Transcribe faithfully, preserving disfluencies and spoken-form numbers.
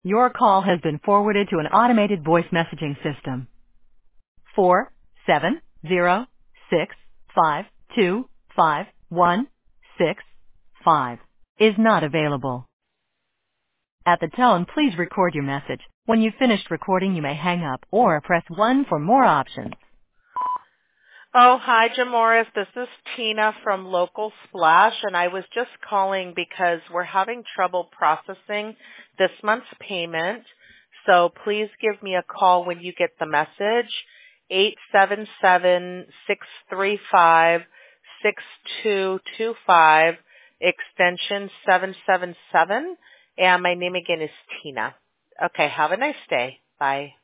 Your call has been forwarded to an automated voice messaging system. Four seven zero six five two five one six five is not available. At the tone, please record your message. When you've finished recording, you may hang up or press one for more options. Oh, hi, Jim Morris. This is Tina from Local Splash, and I was just calling because we're having trouble processing this month's payment. So please give me a call when you get the message, eight seven seven, six three five, six two two five, extension seven seven seven, and my name again is Tina. Okay, have a nice day. Bye.